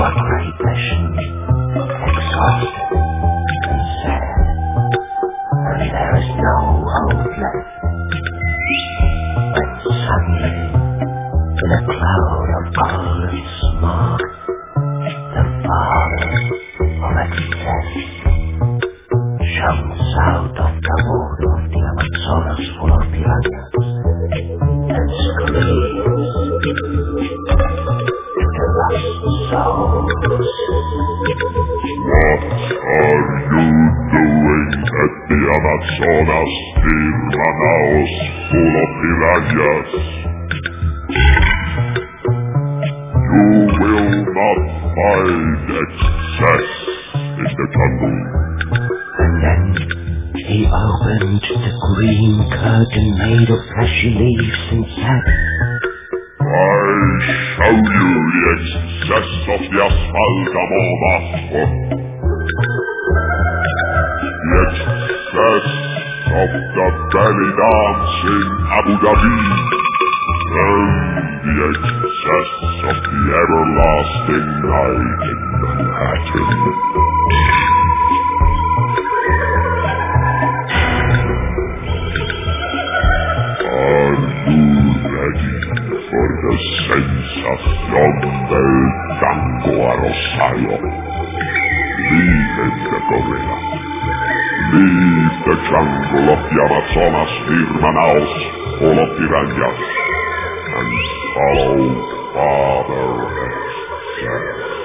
a great passion, exhausted and sad. Only there is no hope left. When suddenly, in a cloud of golden smoke, the father of excess jumps out of the water of the Amazonas full of piranhas and screams to the lost souls. What are you doing at the Amazonas, dear Manaus, full of piranhas? You will not find excess in the jungle. And then he opened the green curtain made of fleshy leaves and sap. I show you the excess of the Asphaltamoma. The excess of the belly dance in Abu Dhabi. And the excess of the everlasting night in Manhattan. For the sensación del tango a Rosario. Leave the gorilla. Leave the jungle of the Amazonas near Manaus, full of piranhas, and follow Father Excess.